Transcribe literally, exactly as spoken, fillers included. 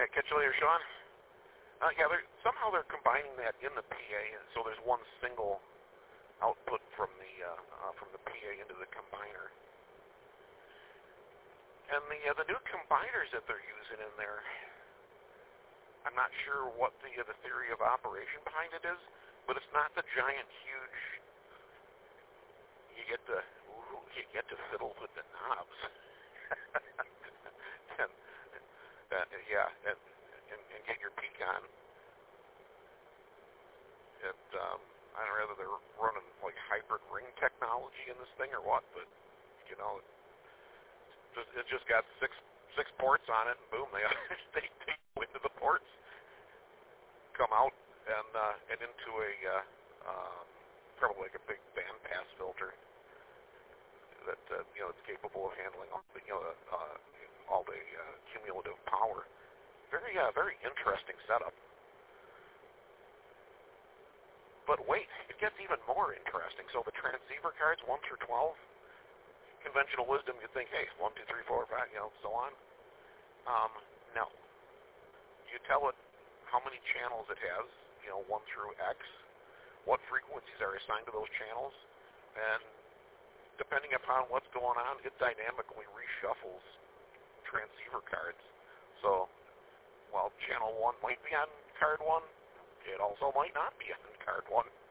Okay, catch you later, Sean. Uh, yeah, they're, somehow they're combining that in the P A, so there's one single output from the uh, uh, from the P A into the combiner. And the uh, the new combiners that they're using in there, I'm not sure what the uh, the theory of operation behind it is, but it's not the giant, huge. You get to ooh, you get to fiddle with the knobs. and, uh, yeah, and, and and get your peak on. It, um, I don't know whether they're running like hybrid ring technology in this thing or what, but you know, it just, it just got six six ports on it, and boom, they they take into the ports, come out and uh, and into a uh, um, probably like a big bandpass filter that uh, you know it's capable of handling all the you know uh, all the uh, cumulative power. Very uh, very interesting setup. But wait, it gets even more interesting. So the transceiver cards, one through twelve, conventional wisdom, you'd think, hey, one, two, three, four, five, you know, so on. Um, no. You tell it how many channels it has, you know, one through X, what frequencies are assigned to those channels, and depending upon what's going on, it dynamically reshuffles transceiver cards. So, while channel one might be on card one, it also might not be on card one.